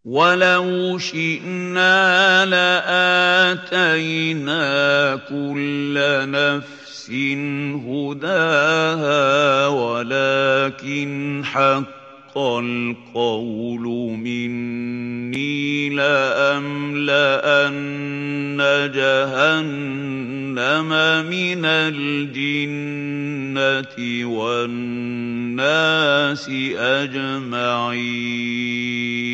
وَلَوْ شِئْنَا لَآتَيْنَا كُلَّ نَفْسٍ هُدَاهَا وَلَٰكِنْ حَقَّ الْقَوْلُ مِنِّي لَأَمْلَأَنَّ جَهَنَّمَ مِنَ الْجِنَّةِ وَالنَّاسِ أَجْمَعِينَ